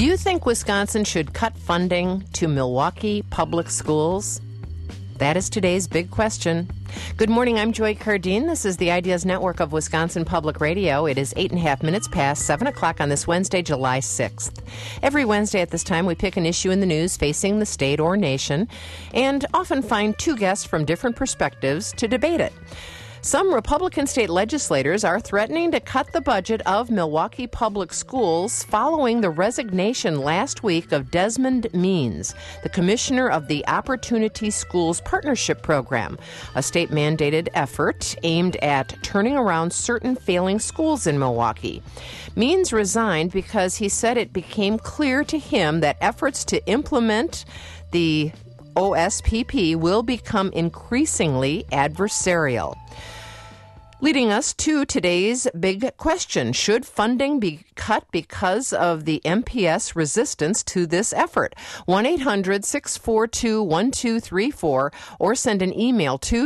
you think Wisconsin should cut funding to Milwaukee public schools? That is today's big question. Good morning, I'm Joy Cardine. This is the Ideas Network of Wisconsin Public Radio. It is 8.5 minutes past 7 o'clock on this Wednesday, July 6th. Every Wednesday at this time, we pick an issue in the news facing the state or nation and often find two guests from different perspectives to debate it. Some Republican state legislators are threatening to cut the budget of Milwaukee Public Schools following the resignation last week of Desmond Means, the commissioner of the Opportunity Schools Partnership Program, a state-mandated effort aimed at turning around certain failing schools in Milwaukee. Means resigned because he said it became clear to him that efforts to implement the OSPP will become increasingly adversarial. Leading us to today's big question. Should funding be cut because of the MPS resistance to this effort? 1-800-642-1234 or send an email to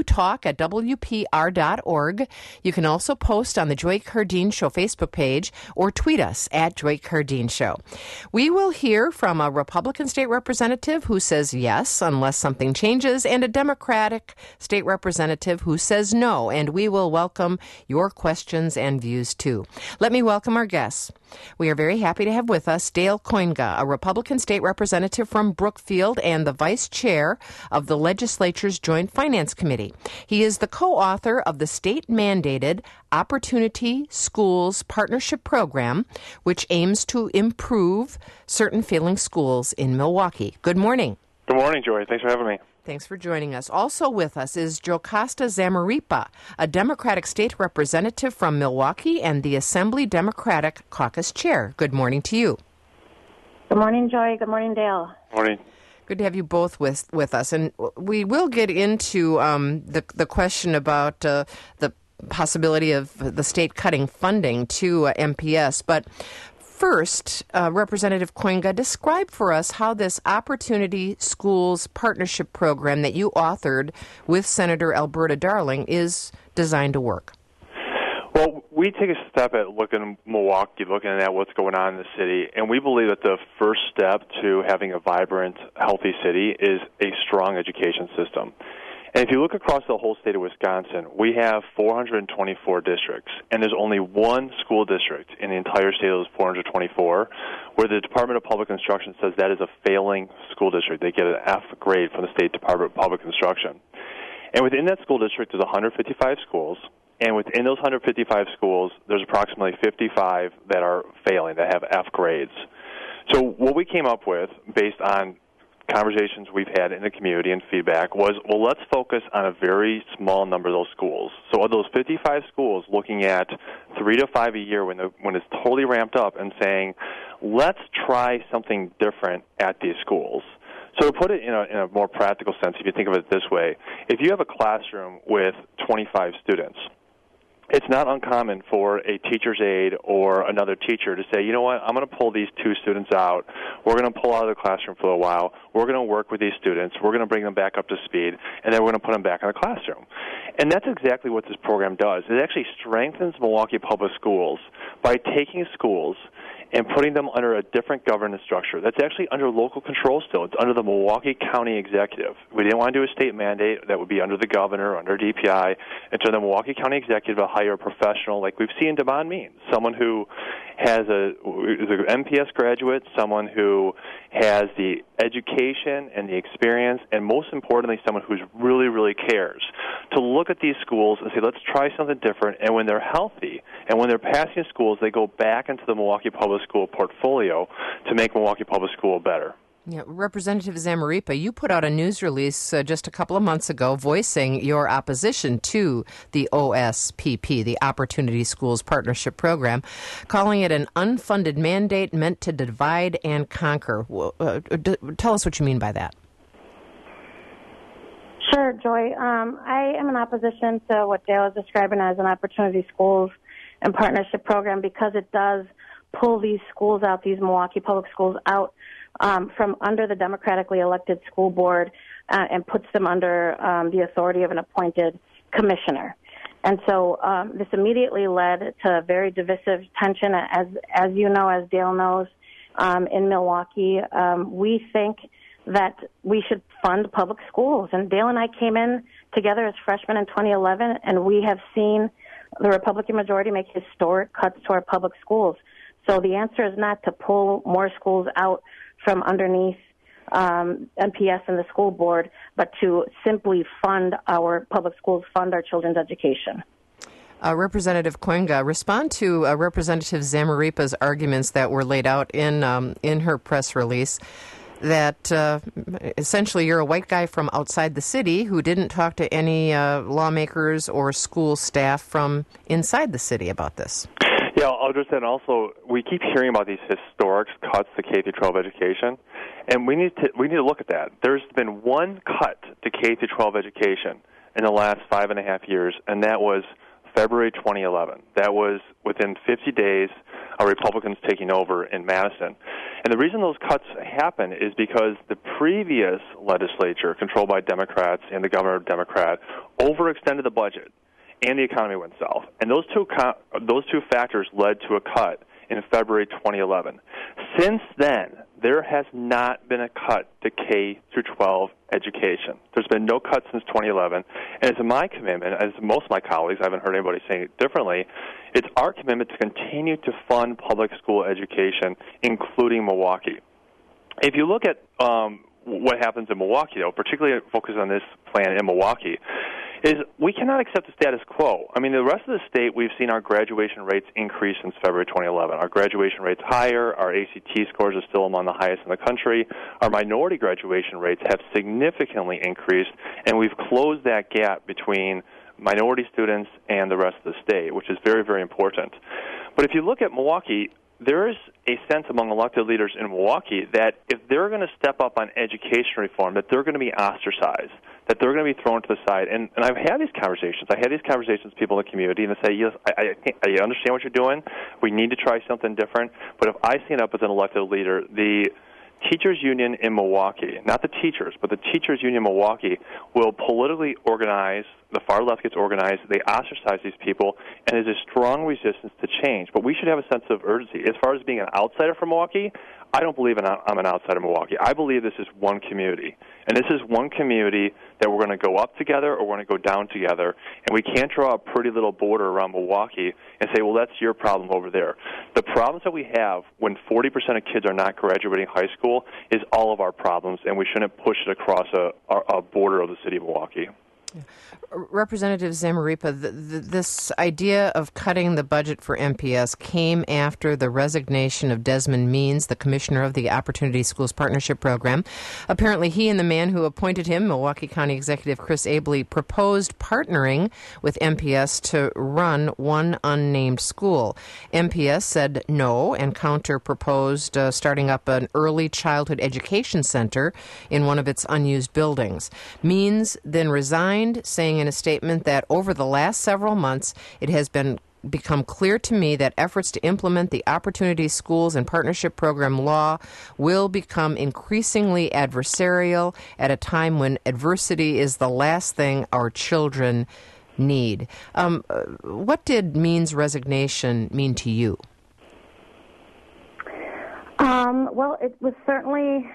talk@wpr.org. You can also post on the Joy Cardine Show Facebook page or tweet us at Joy Cardine Show. We will hear from a Republican state representative who says yes unless something changes and a Democratic state representative who says no, and we will welcome your questions and views, too. Let me welcome our guests. We are very happy to have with us Dale Koinga, a Republican state representative from Brookfield and the vice chair of the legislature's Joint Finance Committee. He is the co-author of the state-mandated Opportunity Schools Partnership Program, which aims to improve certain failing schools in Milwaukee. Good morning. Good morning, Joy. Thanks for having me. Thanks for joining us. Also with us is Jocasta Zamarripa, a Democratic state representative from Milwaukee and the Assembly Democratic Caucus chair. Good morning to you. Good morning, Joy. Good morning, Dale. Morning. Good to have you both with us. And we will get into the question about the possibility of the state cutting funding to MPS. But first, Representative Koinga, describe for us how this Opportunity Schools Partnership Program that you authored with Senator Alberta Darling is designed to work. Well, we take a step at looking at Milwaukee, looking at what's going on in the city, and we believe that the first step to having a vibrant, healthy city is a strong education system. And if you look across the whole state of Wisconsin, we have 424 districts, and there's only one school district in the entire state of those 424 where the Department of Public Instruction says that is a failing school district. They get an F grade from the State Department of Public Instruction. And within that school district, there's 155 schools, and within those 155 schools, there's approximately 55 that are failing, that have F grades. So what we came up with, based on conversations we've had in the community and feedback, was, well, let's focus on a very small number of those schools. So of those 55 schools, looking at 3 to 5 a year when it's totally ramped up, and saying, let's try something different at these schools. So to put it in a more practical sense, if you think of it this way, if you have a classroom with 25 students, it's not uncommon for a teacher's aide or another teacher to say, you know what, I'm going to pull these two students out. We're going to pull out of the classroom for a while. We're going to work with these students. We're going to bring them back up to speed, and then we're going to put them back in the classroom. And that's exactly what this program does. It actually strengthens Milwaukee Public Schools by taking schools and putting them under a different governance structure. That's actually under local control still. It's under the Milwaukee County Executive. We didn't want to do a state mandate that would be under the governor, under DPI. It's under the Milwaukee County Executive to hire a professional, like we've seen Devon Means, someone who is an MPS graduate, someone who has the education and the experience, and most importantly, someone who really, really cares, to look at these schools and say, let's try something different. And when they're healthy and when they're passing schools, they go back into the Milwaukee Public School portfolio to make Milwaukee Public School better. Yeah, Representative Zamarripa, you put out a news release just a couple of months ago voicing your opposition to the OSPP, the Opportunity Schools Partnership Program, calling it an unfunded mandate meant to divide and conquer. Tell us what you mean by that. Sure, Joy. I am in opposition to what Dale is describing as an Opportunity Schools and Partnership Program because it does pull these schools out, these Milwaukee Public Schools out from under the democratically elected school board and puts them under the authority of an appointed commissioner. And so this immediately led to very divisive tension. As you know, as Dale knows, in Milwaukee. We think that we should fund public schools. And Dale and I came in together as freshmen in 2011, and we have seen the Republican majority make historic cuts to our public schools. So the answer is not to pull more schools out from underneath MPS and the school board, but to simply fund our public schools, fund our children's education. Representative Cuenca, respond to Representative Zamarripa's arguments that were laid out in her press release that essentially you're a white guy from outside the city who didn't talk to any lawmakers or school staff from inside the city about this. Yeah, I'll just add also, we keep hearing about these historic cuts to K-12 education, and we need to look at that. There's been one cut to K-12 education in the last 5.5 years, and that was February 2011. That was within 50 days of Republicans taking over in Madison. And the reason those cuts happen is because the previous legislature, controlled by Democrats and the governor Democrat, overextended the budget, and the economy went south. And those two factors led to a cut in February 2011. Since then, there has not been a cut to K-12 education. There's been no cut since 2011. And it's my commitment, as most of my colleagues, I haven't heard anybody saying it differently, it's our commitment to continue to fund public school education, including Milwaukee. If you look at what happens in Milwaukee, though, particularly focus on this plan in Milwaukee, is we cannot accept the status quo. I mean, the rest of the state, we've seen our graduation rates increase since February 2011. Our graduation rate's higher. Our ACT scores are still among the highest in the country. Our minority graduation rates have significantly increased, and we've closed that gap between minority students and the rest of the state, which is very, very important. But if you look at Milwaukee, there is a sense among elected leaders in Milwaukee that if they're going to step up on education reform, that they're going to be ostracized, that they're going to be thrown to the side. And I've had these conversations. I had these conversations with people in the community, and they say, yes, I understand what you're doing. We need to try something different. But if I stand up as an elected leader, the teachers union in Milwaukee, not the teachers, but the teachers union in Milwaukee will politically organize, the far left gets organized, they ostracize these people, and there's a strong resistance to change. But we should have a sense of urgency. As far as being an outsider from Milwaukee, I don't believe I'm an outsider of Milwaukee. I believe this is one community. And this is one community that we're going to go up together or we're going to go down together. And we can't draw a pretty little border around Milwaukee and say, well, that's your problem over there. The problems that we have when 40% of kids are not graduating high school is all of our problems, and we shouldn't push it across a border of the city of Milwaukee. Representative Zamarripa, this idea of cutting the budget for MPS came after the resignation of Desmond Means, the commissioner of the Opportunity Schools Partnership Program. Apparently, he and the man who appointed him, Milwaukee County Executive Chris Abele, proposed partnering with MPS to run one unnamed school. MPS said no and counter-proposed starting up an early childhood education center in one of its unused buildings. Means then resigned, saying in a statement that over the last several months, it has become clear to me that efforts to implement the Opportunity Schools and Partnership Program law will become increasingly adversarial at a time when adversity is the last thing our children need. What did Means' resignation mean to you? Well, it was certainly,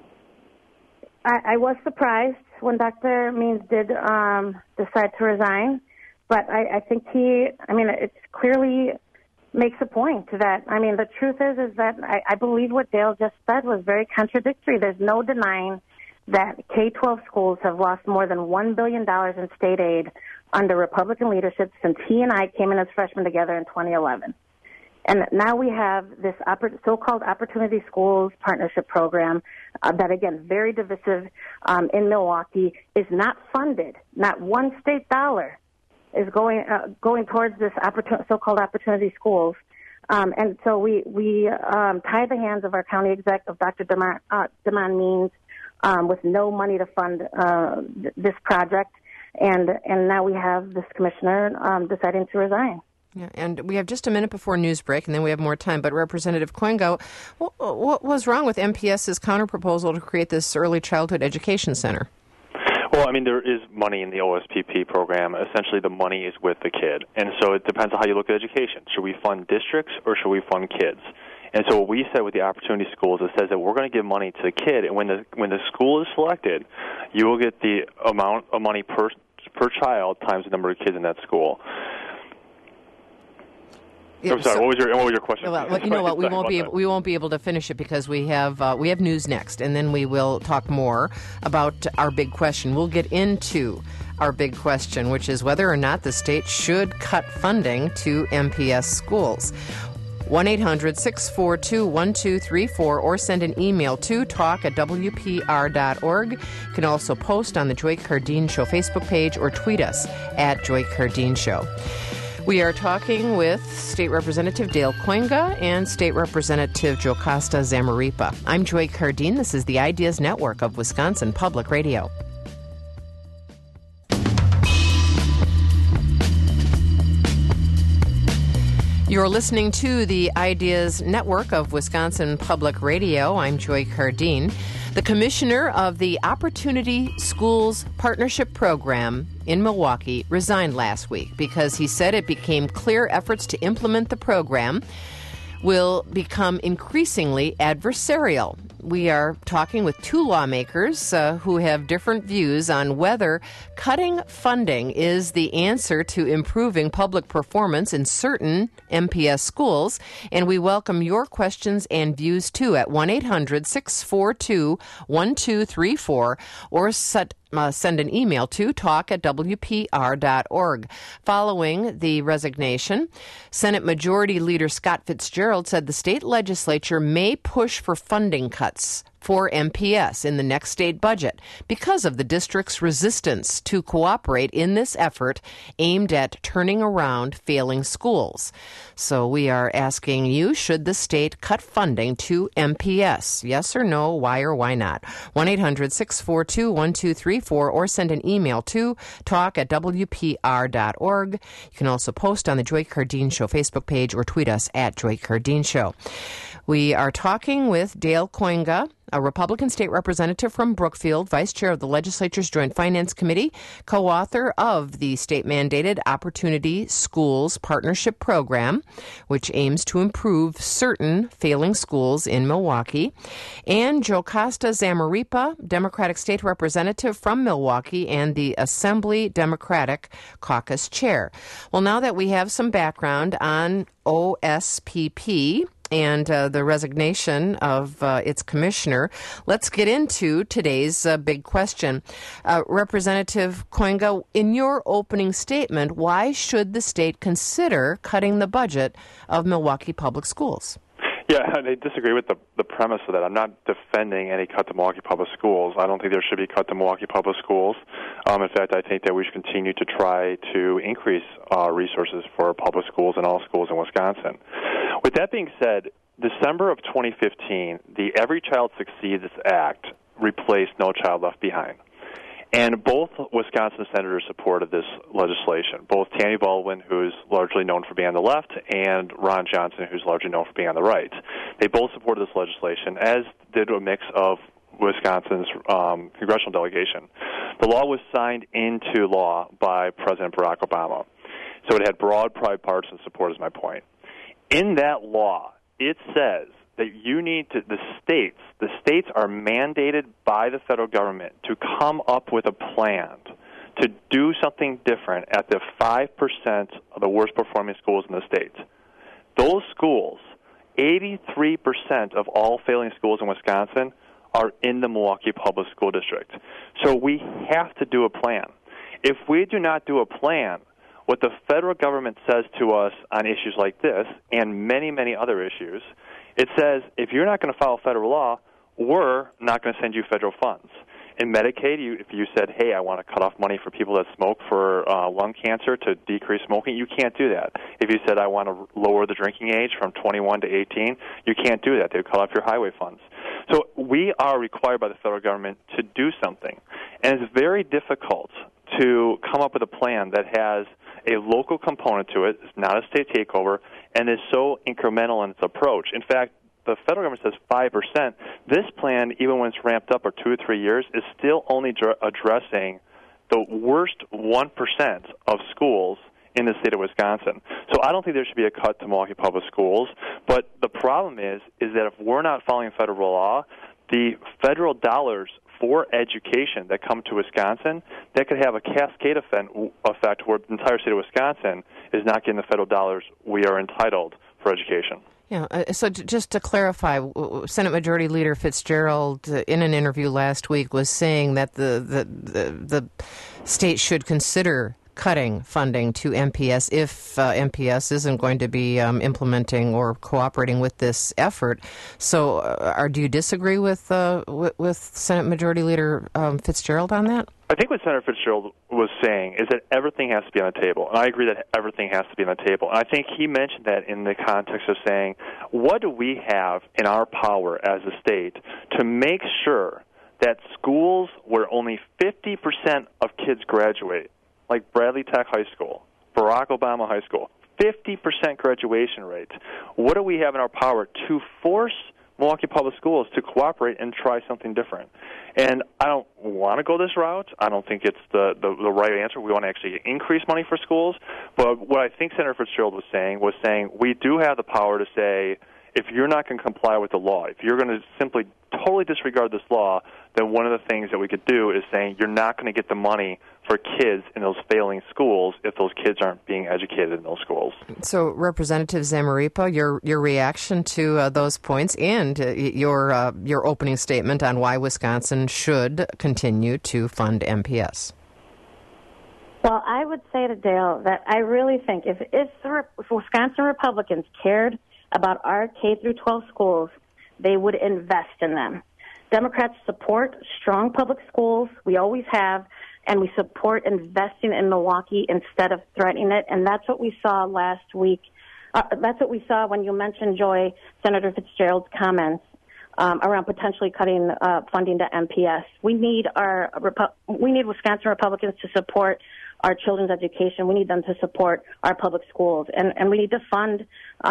I was surprised when Dr. Means did decide to resign, but I think it clearly makes a point that, the truth is that I believe what Dale just said was very contradictory. There's no denying that K-12 schools have lost more than $1 billion in state aid under Republican leadership since he and I came in as freshmen together in 2011. And now we have this so-called Opportunity Schools Partnership Program that, again, very divisive in Milwaukee, is not funded. Not one state dollar is going towards this so-called Opportunity Schools. And so we tie the hands of our county exec, of Dr. Demond Means, with no money to fund this project. And now we have this commissioner deciding to resign. Yeah, and we have just a minute before news break, and then we have more time. But Representative Cuenca, what was wrong with MPS's counterproposal to create this early childhood education center? Well, there is money in the OSPP program. Essentially, the money is with the kid. And so it depends on how you look at education. Should we fund districts or should we fund kids? And so what we said with the Opportunity Schools, it says that we're going to give money to the kid, and when the school is selected, you will get the amount of money per child times the number of kids in that school. I'm sorry. What was your question? Well, you know what? We won't be able to finish it because we have news next, and then we will talk more about our big question. We'll get into our big question, which is whether or not the state should cut funding to MPS schools. 1-800-642-1234 or send an email to talk@wpr.org. You can also post on the Joy Cardeen Show Facebook page or tweet us at Joy Cardeen Show. We are talking with State Representative Dale Kooyenga and State Representative Jocasta Zamarripa. I'm Joy Cardeen. This is the Ideas Network of Wisconsin Public Radio. You're listening to the Ideas Network of Wisconsin Public Radio. I'm Joy Cardeen. The commissioner of the Opportunity Schools Partnership Program in Milwaukee resigned last week because he said it became clear efforts to implement the program will become increasingly adversarial. We are talking with two lawmakers who have different views on whether cutting funding is the answer to improving public performance in certain MPS schools. And we welcome your questions and views, too, at 1-800-642-1234 or send an email to talk@wpr.org. Following the resignation, Senate Majority Leader Scott Fitzgerald said the state legislature may push for funding cuts for MPS in the next state budget because of the district's resistance to cooperate in this effort aimed at turning around failing schools. So we are asking you, should the state cut funding to MPS? Yes or no, why or why not? 1-800-642-1234 or send an email to talk@wpr.org. You can also post on the Joy Cardeen Show Facebook page or tweet us at Joy Cardeen Show. We are talking with Dale Kooyenga, a Republican state representative from Brookfield, vice chair of the legislature's Joint Finance Committee, co-author of the state-mandated Opportunity Schools Partnership Program, which aims to improve certain failing schools in Milwaukee, and Jocasta Zamarripa, Democratic state representative from Milwaukee and the Assembly Democratic Caucus chair. Well, now that we have some background on OSPP, and the resignation of its commissioner, let's get into today's big question. Representative Kooyenga, in your opening statement, why should the state consider cutting the budget of Milwaukee Public Schools? Yeah, I disagree with the premise of that. I'm not defending any cut to Milwaukee Public Schools. I don't think there should be cut to Milwaukee Public Schools. In fact, I think that we should continue to try to increase resources for public schools and all schools in Wisconsin. With that being said, December of 2015, the Every Child Succeeds Act replaced No Child Left Behind. And both Wisconsin senators supported this legislation, both Tammy Baldwin, who's largely known for being on the left, and Ron Johnson, who's largely known for being on the right. They both supported this legislation, as did a mix of Wisconsin's congressional delegation. The law was signed into law by President Barack Obama. So it had broad bipartisan support, is my point. In that law, it says that you need to, the states are mandated by the federal government to come up with a plan to do something different at the 5% of the worst performing schools in the state. Those schools, 83% of all failing schools in Wisconsin are in the Milwaukee Public School District. So we have to do a plan. If we do not do a plan, what the federal government says to us on issues like this and many, many other issues, it says, if you're not going to follow federal law, we're not going to send you federal funds. In Medicaid, if you said, hey, I want to cut off money for people that smoke for lung cancer to decrease smoking, you can't do that. If you said, I want to lower the drinking age from 21 to 18, you can't do that. They would cut off your highway funds. So we are required by the federal government to do something. And it's very difficult to come up with a plan that has a local component to it, it's not a state takeover, and is so incremental in its approach. In fact, the federal government says 5%. This plan, even when it's ramped up for 2 or 3 years, is still only addressing the worst 1% of schools in the state of Wisconsin. So I don't think there should be a cut to Milwaukee Public Schools. But the problem is that if we're not following federal law, the federal dollars for education that come to Wisconsin, that could have a cascade effect where the entire state of Wisconsin is not getting the federal dollars we are entitled for education. Yeah. So just to clarify, Senate Majority Leader Fitzgerald, in an interview last week, was saying that the state should consider cutting funding to MPS if MPS isn't going to be implementing or cooperating with this effort. So, do you disagree with Senate Majority Leader Fitzgerald on that? I think what Senator Fitzgerald was saying is that everything has to be on the table, and I agree that everything has to be on the table. And I think he mentioned that in the context of saying, what do we have in our power as a state to make sure that schools where only 50% of kids graduate, like Bradley Tech High School, Barack Obama High School, 50% graduation rates, what do we have in our power to force Milwaukee Public Schools to cooperate and try something different? And I don't want to go this route. I don't think it's the right answer. We want to actually increase money for schools. But what I think Senator Fitzgerald was saying we do have the power to say, if you're not going to comply with the law, if you're going to simply totally disregard this law, then one of the things that we could do is saying you're not going to get the money for kids in those failing schools if those kids aren't being educated in those schools. So, Representative Zamarripa, your reaction to those points and your opening statement on why Wisconsin should continue to fund MPS. Well, I would say to Dale that I really think if Wisconsin Republicans cared about our K through 12 schools, they would invest in them. Democrats support strong public schools. We always have, and we support investing in Milwaukee instead of threatening it. And that's what we saw last week. That's what we saw when you mentioned, Joy, Senator Fitzgerald's comments around potentially cutting funding to MPS. We need Wisconsin Republicans to support our children's education. We need them to support our public schools, and we need to fund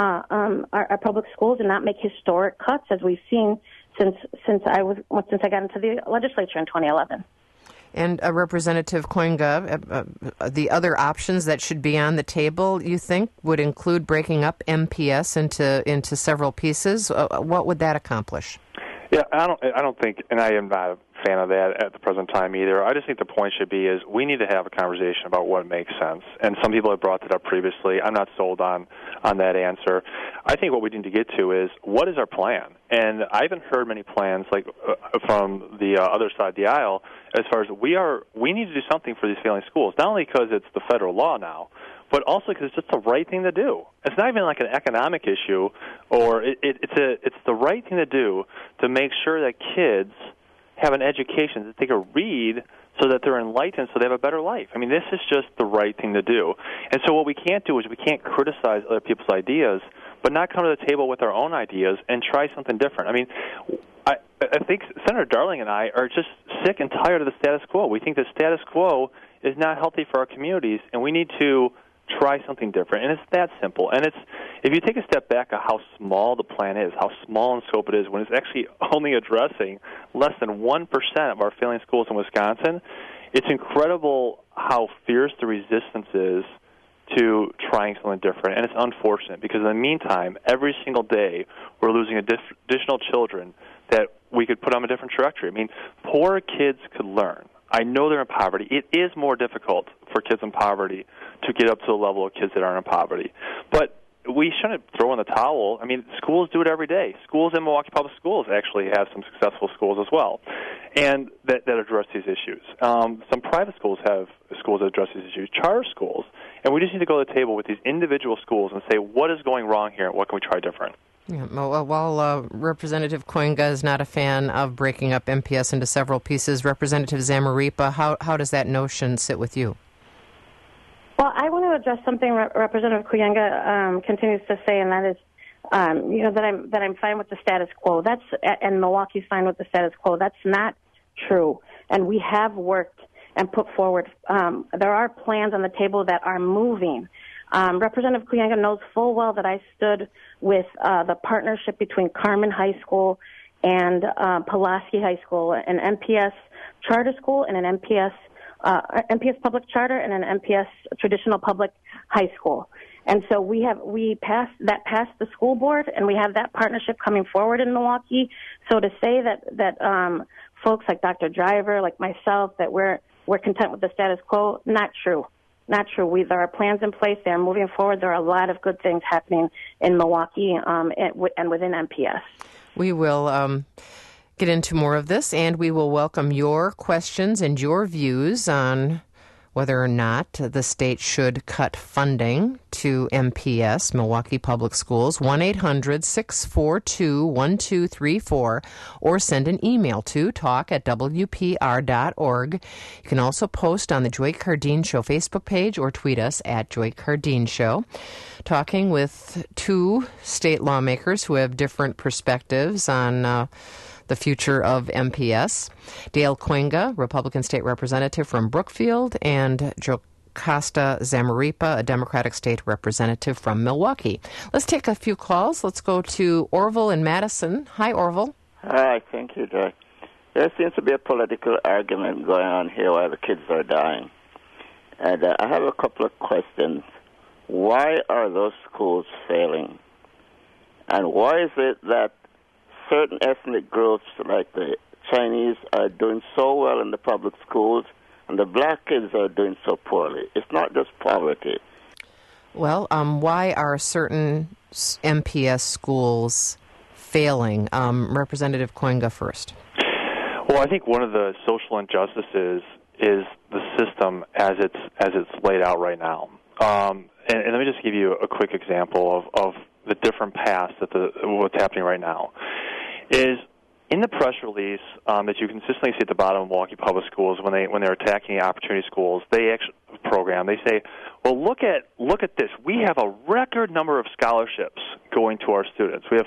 our public schools and not make historic cuts as we've seen since I got into the legislature in 2011. And Representative Koinga, the other options that should be on the table, you think, would include breaking up MPS into several pieces. What would that accomplish? Yeah, I don't think, and I am not a fan of that at the present time either. I just think the point should be is we need to have a conversation about what makes sense. And some people have brought that up previously. I'm not sold on that answer. I think what we need to get to is what is our plan? And I haven't heard many plans like from the other side of the aisle as far as we need to do something for these failing schools, not only because it's the federal law now, but also because it's just the right thing to do. It's not even like an economic issue, or it's the right thing to do to make sure that kids have an education, that they can read so that they're enlightened, so they have a better life. I mean, this is just the right thing to do. And so what we can't do is we can't criticize other people's ideas, but not come to the table with our own ideas and try something different. I mean, I think Senator Darling and I are just sick and tired of the status quo. We think the status quo is not healthy for our communities, and we need to try something different, and it's that simple. And if you take a step back at how small the plan is, how small in scope it is, when it's actually only addressing less than 1% of our failing schools in Wisconsin, it's incredible how fierce the resistance is to trying something different. And it's unfortunate because in the meantime, every single day, we're losing additional children that we could put on a different trajectory. I mean, poor kids could learn. I know they're in poverty. It is more difficult for kids in poverty to get up to the level of kids that aren't in poverty. But we shouldn't throw in the towel. I mean, schools do it every day. Schools in Milwaukee Public Schools actually have some successful schools as well, and that address these issues. Some private schools have schools that address these issues, charter schools, and we just need to go to the table with these individual schools and say, what is going wrong here, and what can we try different? Yeah, well, while Representative Koinga is not a fan of breaking up MPS into several pieces, Representative Zamarripa, how does that notion sit with you? Well, I want to address something Representative Koinga continues to say, and that is, that I'm fine with the status quo. And Milwaukee's fine with the status quo. That's not true. And we have worked and put forward. There are plans on the table that are moving. Representative Koinga knows full well that I stood with the partnership between Carmen High School and Pulaski High School, an MPS charter school and an MPS public charter and an MPS traditional public high school. And so we passed the school board, and we have that partnership coming forward in Milwaukee. So to say that folks like Dr. Driver, like myself, that we're content with the status quo, not true. Not true. There are plans in place. They are moving forward. There are a lot of good things happening in Milwaukee and within MPS. We will get into more of this, and we will welcome your questions and your views on whether or not the state should cut funding to MPS, Milwaukee Public Schools, 1-800-642-1234, or send an email to talk@wpr.org. You can also post on the Joy Cardeen Show Facebook page or tweet us at Joy Cardeen Show. Talking with two state lawmakers who have different perspectives on the future of MPS. Dale Kooyenga, Republican State Representative from Brookfield, and Jocasta Zamarripa, a Democratic State Representative from Milwaukee. Let's take a few calls. Let's go to Orville in Madison. Hi, Orville. Hi, thank you, Joy. There seems to be a political argument going on here while the kids are dying. And I have a couple of questions. Why are those schools failing? And why is it that certain ethnic groups like the Chinese are doing so well in the public schools and the black kids are doing so poorly? It's not just poverty. Well, why are certain MPS schools failing? Representative Kooyenga first. Well, I think one of the social injustices is the system as it's laid out right now. And let me just give you a quick example of the different paths that what's happening right now. Is in the press release that you consistently see at the bottom of Milwaukee Public Schools when they're attacking the opportunity schools, they say, well, look at this. We have a record number of scholarships going to our students. We have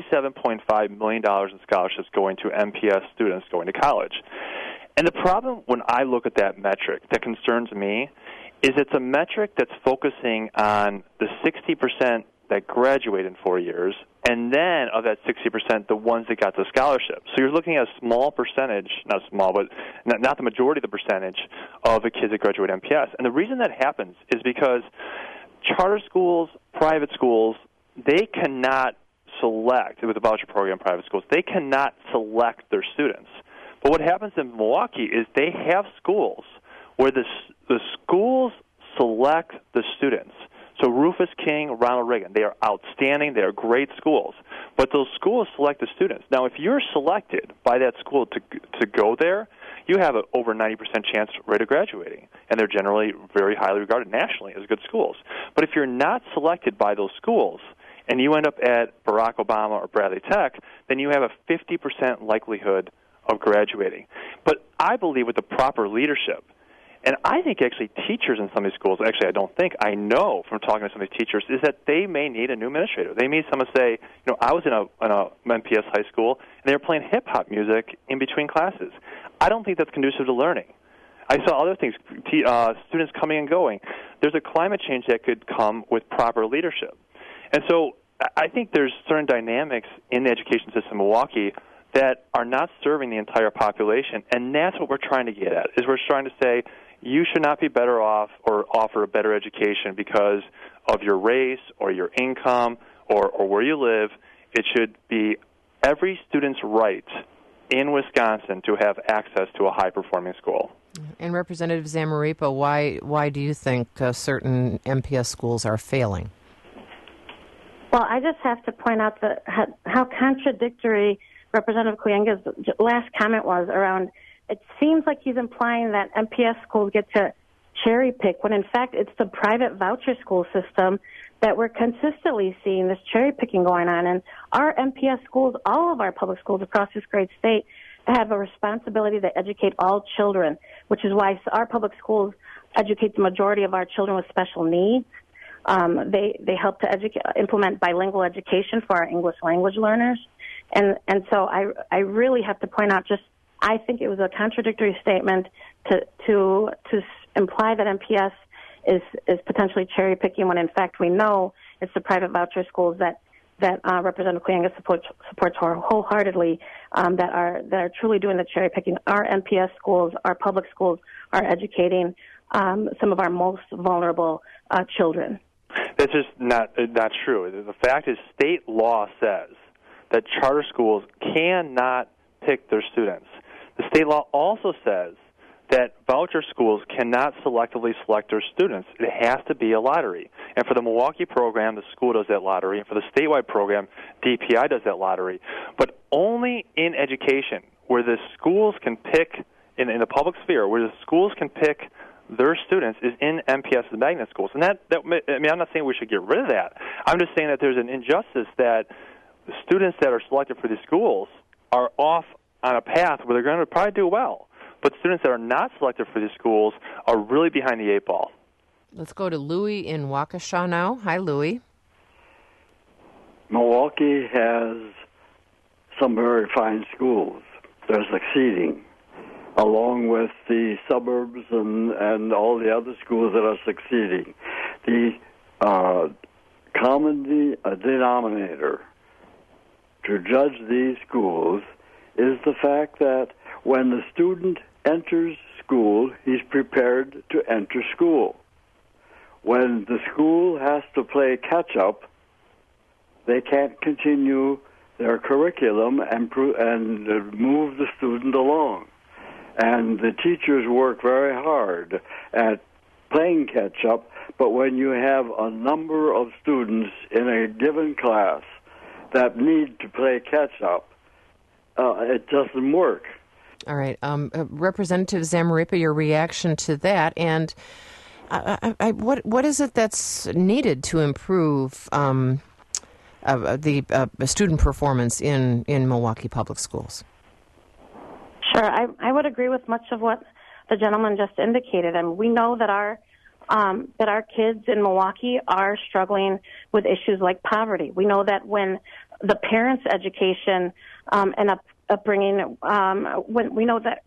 $47.5 million in scholarships going to MPS students going to college. And the problem when I look at that metric that concerns me is it's a metric that's focusing on the 60% that graduate in 4 years, and then of that 60%, the ones that got the scholarship. So you're looking at a small percentage, not small, but not the majority of the percentage of the kids that graduate MPS. And the reason that happens is because charter schools, private schools, they cannot select, with the voucher program, private schools, they cannot select their students. But what happens in Milwaukee is they have schools where the schools select the students. So Rufus King, Ronald Reagan, they are outstanding. They are great schools. But those schools select the students. Now, if you're selected by that school to go there, you have an over 90% chance rate of graduating. And they're generally very highly regarded nationally as good schools. But if you're not selected by those schools and you end up at Barack Obama or Bradley Tech, then you have a 50% likelihood of graduating. But I believe with the proper leadership, and I think actually teachers in some of these schools, actually I know from talking to some of these teachers, is that they may need a new administrator. They may need someone to say, I was in a MPS high school, and they were playing hip-hop music in between classes. I don't think that's conducive to learning. I saw other things, students coming and going. There's a climate change that could come with proper leadership. And so I think there's certain dynamics in the education system in Milwaukee that are not serving the entire population, and that's what we're trying to get at, is we're trying to say, you should not be better off or offer a better education because of your race or your income or where you live. It should be every student's right in Wisconsin to have access to a high-performing school. And Representative Zamarripa, why do you think certain MPS schools are failing? Well, I just have to point out how contradictory Representative Kooyenga's last comment was around. It seems like he's implying that MPS schools get to cherry pick when in fact it's the private voucher school system that we're consistently seeing this cherry picking going on. And our MPS schools, all of our public schools across this great state, have a responsibility to educate all children, which is why our public schools educate the majority of our children with special needs. They help to implement bilingual education for our English language learners. And so I really have to point out I think it was a contradictory statement to imply that MPS is potentially cherry picking when in fact we know it's the private voucher schools that Representative Kooyenga supports wholeheartedly that are truly doing the cherry picking. Our MPS schools, our public schools, are educating some of our most vulnerable children. That's just not true. The fact is, state law says that charter schools cannot pick their students. The state law also says that voucher schools cannot selectively select their students. It has to be a lottery. And for the Milwaukee program, the school does that lottery. And for the statewide program, DPI does that lottery. But only in education, where the schools can pick, in the public sphere, where the schools can pick their students, is in MPS's magnet schools. And I'm not saying we should get rid of that. I'm just saying that there's an injustice that the students that are selected for these schools are off on a path where they're going to probably do well. But students that are not selected for these schools are really behind the eight ball. Let's go to Louis in Waukesha now. Hi, Louis. Milwaukee has some very fine schools. They're succeeding, along with the suburbs and all the other schools that are succeeding. The common denominator to judge these schools is the fact that when the student enters school, he's prepared to enter school. When the school has to play catch-up, they can't continue their curriculum and move the student along. And the teachers work very hard at playing catch-up, but when you have a number of students in a given class that need to play catch-up, it doesn't work. All right. Representative Zamarripa, your reaction to that, and what is it that's needed to improve the student performance in Milwaukee Public Schools? Sure. I would agree with much of what the gentleman just indicated. I mean, we know that our kids in Milwaukee are struggling with issues like poverty. We know that when the parents' education and upbringing, when we know that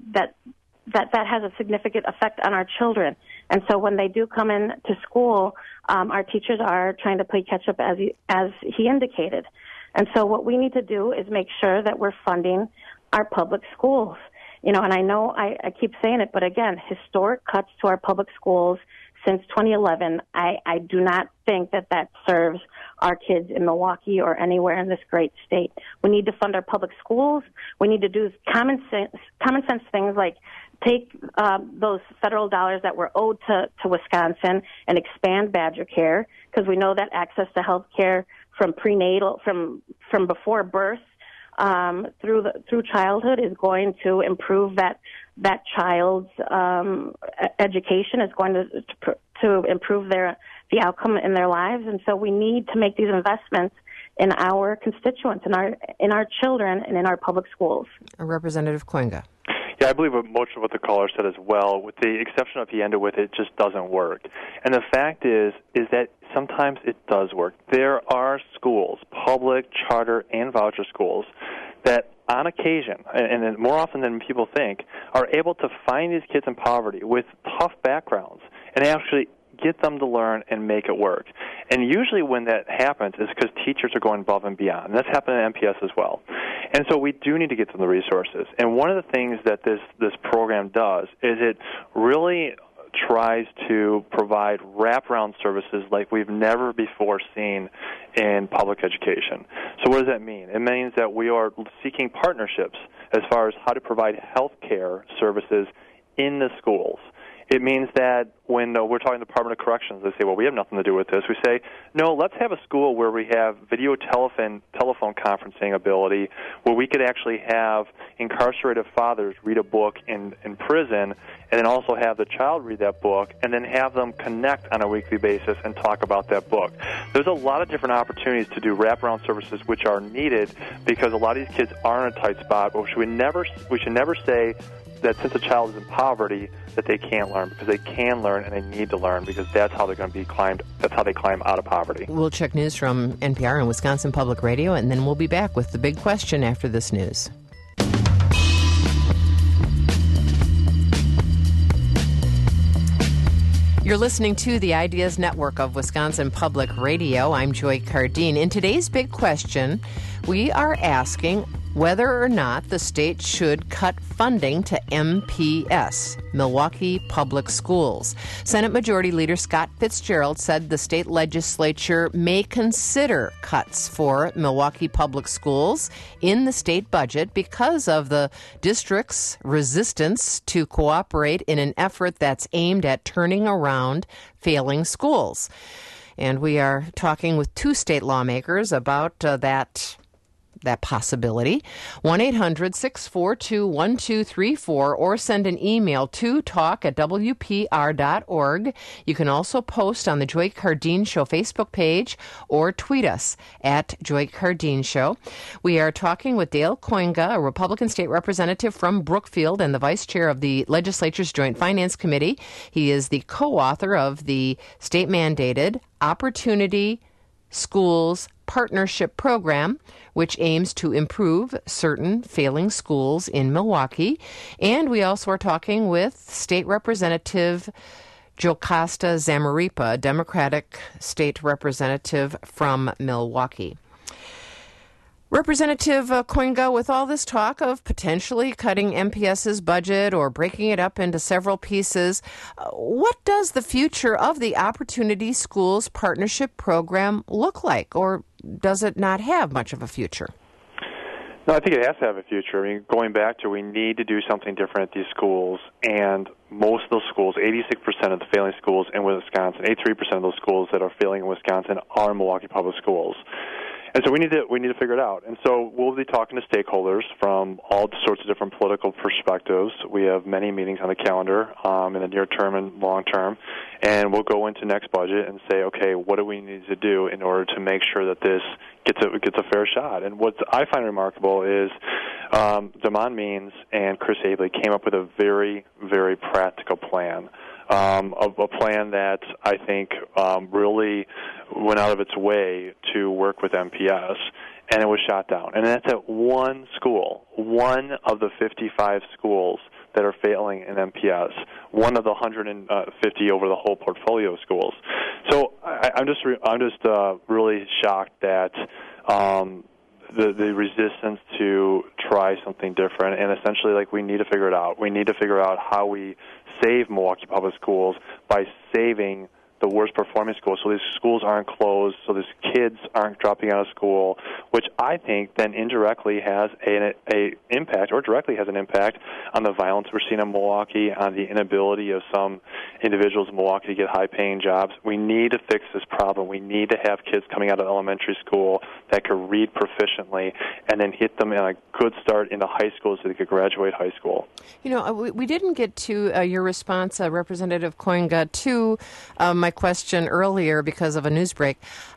has a significant effect on our children. And so when they do come in to school, our teachers are trying to play catch up, as he indicated. And so what we need to do is make sure that we're funding our public schools. And I know I keep saying it, but again, historic cuts to our public schools since 2011, I do not think that serves our kids in Milwaukee or anywhere in this great state. We need to fund our public schools. We need to do common sense things like take those federal dollars that were owed to Wisconsin and expand Badger Care, because we know that access to health care from prenatal, from before birth through childhood is going to improve that child's education, is going to improve the outcome in their lives. And so we need to make these investments in our constituents, in our children, and in our public schools. Representative Koenga. Yeah, I believe most of what the caller said as well, with the exception of he ended with it just doesn't work. And the fact is that sometimes it does work. There are schools, public, charter, and voucher schools, that on occasion, and more often than people think, are able to find these kids in poverty with tough backgrounds and actually get them to learn and make it work. And usually when that happens is because teachers are going above and beyond. And that's happened at MPS as well. And so we do need to get them the resources. And one of the things that this program does is it really tries to provide wraparound services like we've never before seen in public education. So what does that mean? It means that we are seeking partnerships as far as how to provide health care services in the schools. It means that when we're talking to the Department of Corrections, they say, well, we have nothing to do with this. We say, no, let's have a school where we have video telephone conferencing ability, where we could actually have incarcerated fathers read a book in prison, and then also have the child read that book, and then have them connect on a weekly basis and talk about that book. There's a lot of different opportunities to do wraparound services which are needed, because a lot of these kids are in a tight spot, but we should never say that since a child is in poverty that they can't learn, because they can learn and they need to learn, because that's how they're going to be that's how they climb out of poverty. We'll check news from NPR and Wisconsin Public Radio, and then we'll be back with the big question after this news. You're listening to the Ideas Network of Wisconsin Public Radio. I'm Joy Cardine. In today's big question, we are asking, whether or not the state should cut funding to MPS, Milwaukee Public Schools. Senate Majority Leader Scott Fitzgerald said the state legislature may consider cuts for Milwaukee Public Schools in the state budget because of the district's resistance to cooperate in an effort that's aimed at turning around failing schools. And we are talking with two state lawmakers about that possibility. 1-800-642-1234 or send an email to talk@wpr.org. You can also post on the Joy Cardeen Show Facebook page or tweet us at Joy Cardeen Show. We are talking with Dale Koinga, a Republican state representative from Brookfield and the vice chair of the legislature's Joint Finance Committee. He is the co-author of the state-mandated Opportunity Schools Partnership Program, which aims to improve certain failing schools in Milwaukee. And we also are talking with State Representative Jocasta Zamarripa, Democratic State Representative from Milwaukee. Representative Koinga, with all this talk of potentially cutting MPS's budget or breaking it up into several pieces, what does the future of the Opportunity Schools Partnership Program look like, or does it not have much of a future? No, I think it has to have a future. I mean, going back to we need to do something different at these schools, and most of those schools, 86% of the failing schools in Wisconsin, 83% of those schools that are failing in Wisconsin are Milwaukee Public Schools. And so we need to figure it out. And so we'll be talking to stakeholders from all sorts of different political perspectives. We have many meetings on the calendar in the near term and long term. And we'll go into next budget and say, okay, what do we need to do in order to make sure that this gets a fair shot? And what I find remarkable is Damon Means and Chris Abele came up with a very, very practical plan. A plan that I think really went out of its way to work with MPS, and it was shot down. And that's at one school, one of the 55 schools that are failing in MPS, one of the 150 over the whole portfolio of schools. So I'm just really shocked that the resistance to try something different, and essentially, like, we need to figure it out. We need to figure out how we save Milwaukee Public Schools by saving the worst performing schools, so these schools aren't closed, so these kids aren't dropping out of school, which I think then indirectly has a impact, or directly has an impact, on the violence we're seeing in Milwaukee, on the inability of some individuals in Milwaukee to get high-paying jobs. We need to fix this problem. We need to have kids coming out of elementary school that could read proficiently and then hit them in a good start into high school so they could graduate high school. You know, we didn't get to your response, Representative Koinga, to my question earlier because of a news break.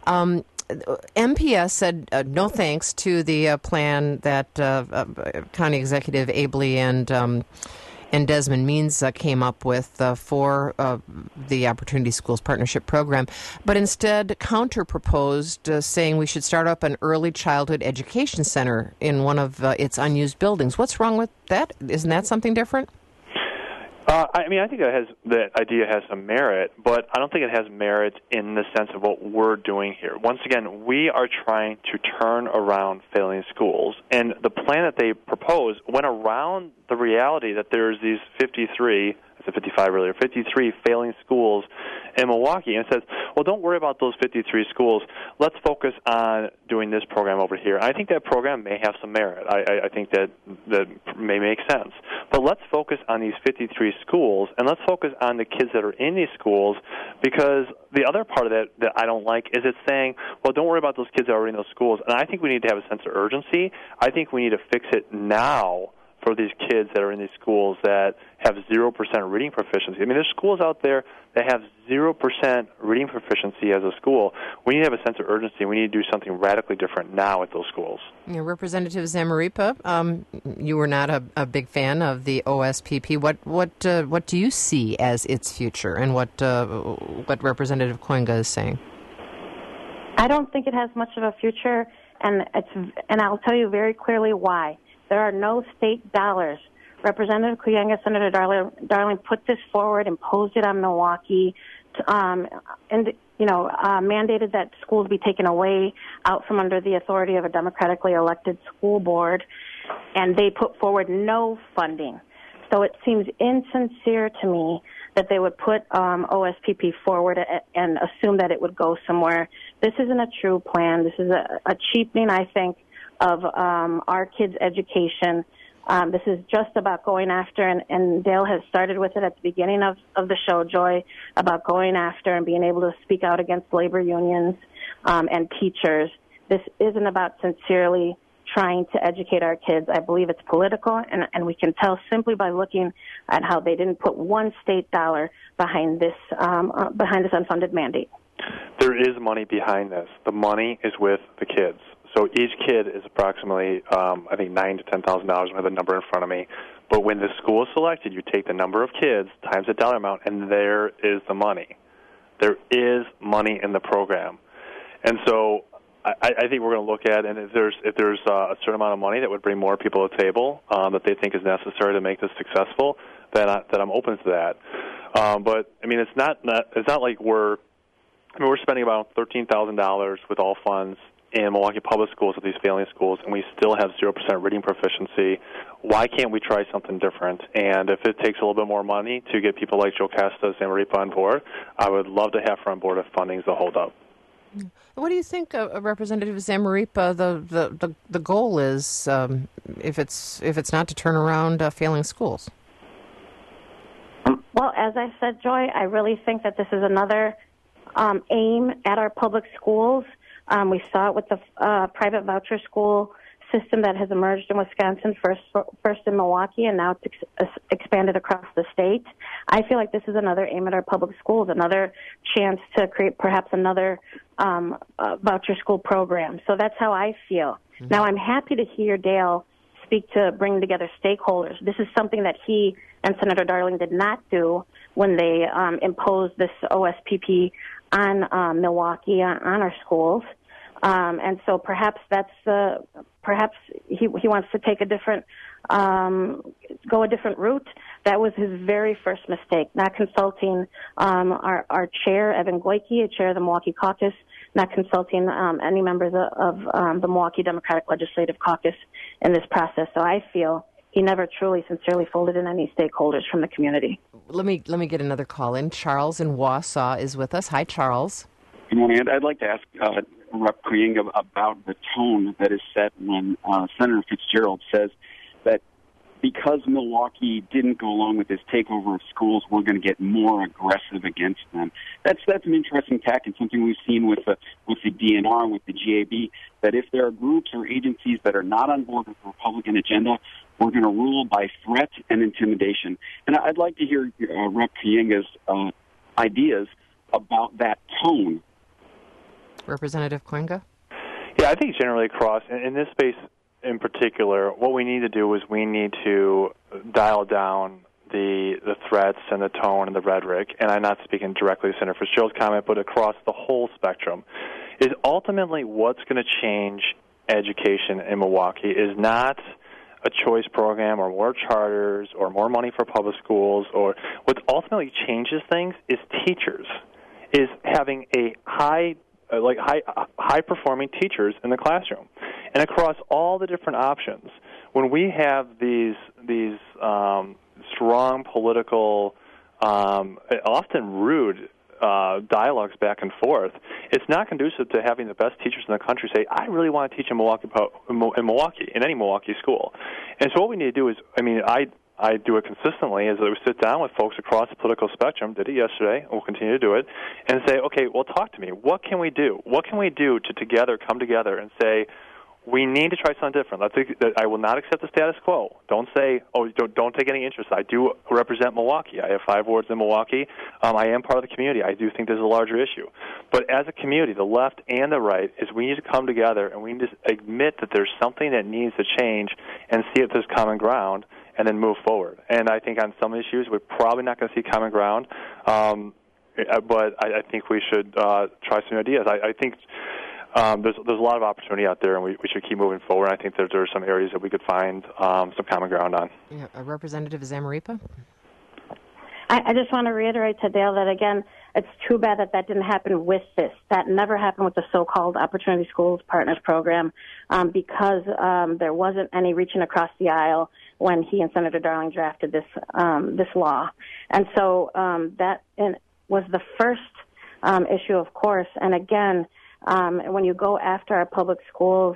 MPS said no thanks to the plan that County Executive Abele and Desmond Means came up with for the Opportunity Schools Partnership Program, but instead counter-proposed saying we should start up an early childhood education center in one of its unused buildings. What's wrong with that? Isn't that something different? I mean, I think that idea has some merit, but I don't think it has merit in the sense of what we're doing here. Once again, we are trying to turn around failing schools, and the plan that they proposed went around the reality that there's these 53 failing schools in Milwaukee, and it says, well, don't worry about those 53 schools. Let's focus on doing this program over here. I think that program may have some merit. I think that may make sense. But let's focus on these 53 schools, and let's focus on the kids that are in these schools, because the other part of that I don't like is it's saying, well, don't worry about those kids that are in those schools. And I think we need to have a sense of urgency. I think we need to fix it now for these kids that are in these schools that have 0% reading proficiency. I mean, there's schools out there that have 0% reading proficiency as a school. We need to have a sense of urgency. We need to do something radically different now at those schools. Yeah, Representative Zamarripa, you were not a big fan of the OSPP. What do you see as its future, and what Representative Koinga is saying? I don't think it has much of a future, and I'll tell you very clearly why. There are no state dollars. Representative Koinga, Senator Darling put this forward, imposed it on Milwaukee, mandated that schools be taken away out from under the authority of a democratically elected school board. and they put forward no funding. So it seems insincere to me that they would put OSPP forward and assume that it would go somewhere. This isn't a true plan. This is a cheapening, I think, of our kids' education. This is just about going after, and Dale has started with it at the beginning of the show, Joy, about going after and being able to speak out against labor unions and teachers. This isn't about sincerely trying to educate our kids. I believe it's political, and we can tell simply by looking at how they didn't put one state dollar behind this unfunded mandate. There is money behind this. The money is with the kids. So each kid is approximately, I think, $9,000 to $10,000. I have the number in front of me. But when the school is selected, you take the number of kids times the dollar amount, and there is the money. There is money in the program, and so I think we're going to look at, and if there's a certain amount of money that would bring more people to the table that they think is necessary to make this successful, then I'm open to that. But I mean, it's not like we're spending about $13,000 with all funds in Milwaukee Public Schools at these failing schools, and we still have 0% reading proficiency. Why can't we try something different? And if it takes a little bit more money to get people like Jocasta Zamarripa on board, I would love to have her on board if funding's the holdup. What do you think, Representative Zamarripa, the goal is, if it's not to turn around failing schools? Well, as I said, Joy, I really think that this is another aim at our public schools. We saw it with the private voucher school system that has emerged in Wisconsin, first in Milwaukee, and now it's expanded across the state. I feel like this is another aim at our public schools, another chance to create perhaps another voucher school program. So that's how I feel. Mm-hmm. Now, I'm happy to hear Dale speak to bringing together stakeholders. This is something that he and Senator Darling did not do when they imposed this OSPP on Milwaukee, on our schools. And so perhaps perhaps he wants to take a different, go a different route. That was his very first mistake, not consulting our chair, Evan Goyke, chair of the Milwaukee Caucus, not consulting any members of the Milwaukee Democratic Legislative Caucus in this process. So I feel he never truly, sincerely folded in any stakeholders from the community. Let me get another call in. Charles in Wausau is with us. Hi, Charles. Good morning. I'd like to ask Rep. Kuyinga about the tone that is set when Senator Fitzgerald says that because Milwaukee didn't go along with this takeover of schools, we're going to get more aggressive against them. That's an interesting tack and something we've seen with the DNR, with the GAB, that if there are groups or agencies that are not on board with the Republican agenda, we're going to rule by threat and intimidation. And I'd like to hear Rep. Kuyinga's ideas about that tone. Representative Kuyinga? Yeah, I think generally across, in this space in particular, what we need to do is we need to dial down the threats and the tone and the rhetoric, and I'm not speaking directly to Senator Fitzgerald's comment, but across the whole spectrum, is ultimately what's going to change education in Milwaukee is not a choice program or more charters or more money for public schools, or what ultimately changes things is teachers, is having a high-performing teachers in the classroom. And across all the different options, when we have these strong political, often rude dialogues back and forth, it's not conducive to having the best teachers in the country say, I really want to teach in Milwaukee, in any Milwaukee school. And so what we need to do is, I do it consistently, is that we sit down with folks across the political spectrum, did it yesterday, and we'll continue to do it, and say, okay, well, talk to me. What can we do? What can we do to come together and say, we need to try something different. I will not accept the status quo. Don't say, don't take any interest. I do represent Milwaukee. I have 5 wards in Milwaukee. I am part of the community. I do think there's a larger issue. But as a community, the left and the right, is we need to come together and we need to admit that there's something that needs to change and see if there's common ground and then move forward. And I think on some issues, we're probably not going to see common ground. But I think we should try some ideas. I think there's a lot of opportunity out there, and we should keep moving forward. I think there are some areas that we could find some common ground on. Yeah, Representative Zamarripa? I just want to reiterate to Dale that, again, it's too bad that that didn't happen with this. That never happened with the so-called Opportunity Schools Partners Program because there wasn't any reaching across the aisle when he and Senator Darling drafted this law. And so that was the first issue, of course. And again, when you go after our public schools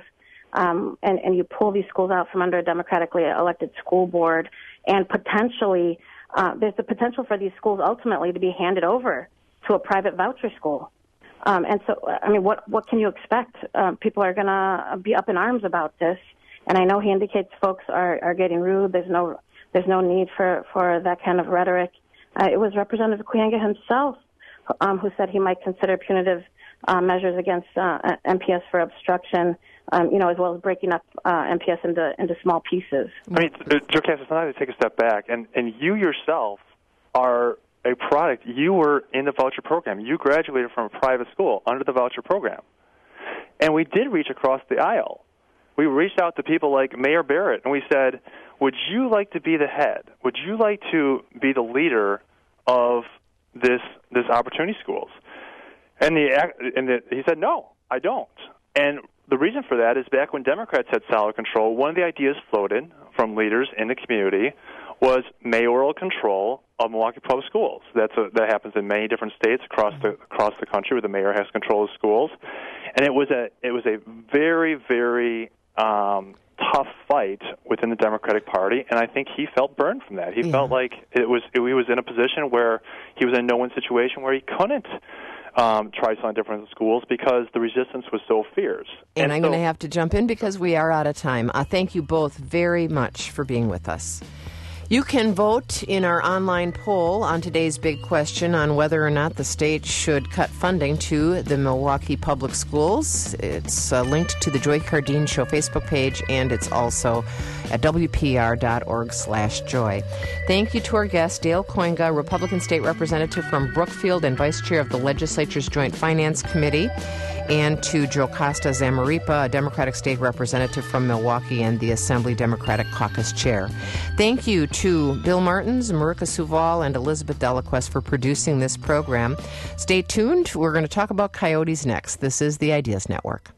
and you pull these schools out from under a democratically elected school board, and potentially there's the potential for these schools ultimately to be handed over to a private voucher school. And so, I mean, what can you expect? People are going to be up in arms about this. And I know he indicates folks are getting rude. There's no need for that kind of rhetoric. It was Representative Kuyanga himself who said he might consider punitive measures against MPS for obstruction, as well as breaking up MPS into small pieces. I mean, Joe Cass, it's not to take a step back, and you yourself are a product. You were in the voucher program. You graduated from a private school under the voucher program. And we did reach across the aisle. We reached out to people like Mayor Barrett, and we said, would you like to be the head? Would you like to be the leader of this opportunity schools? And he said, no, I don't. And the reason for that is back when Democrats had solid control, one of the ideas floated from leaders in the community was mayoral control of Milwaukee Public Schools. That happens in many different states across the country where the mayor has control of schools. And it was a very, very tough fight within the Democratic Party, and I think he felt burned from that. He felt like he was in a position where he was in a no-win situation where he couldn't try something different in schools because the resistance was so fierce. And I'm going to have to jump in because we are out of time. Thank you both very much for being with us. You can vote in our online poll on today's big question on whether or not the state should cut funding to the Milwaukee Public Schools. It's linked to the Joy Cardine Show Facebook page, and it's also at WPR.org/joy. Thank you to our guest, Dale Kooyenga, Republican State Representative from Brookfield and Vice Chair of the Legislature's Joint Finance Committee, and to Jocasta Zamarripa, a Democratic State Representative from Milwaukee and the Assembly Democratic Caucus Chair. Thank you to Bill Martins, Marika Suval, and Elizabeth Delaquest for producing this program. Stay tuned. We're going to talk about coyotes next. This is the Ideas Network.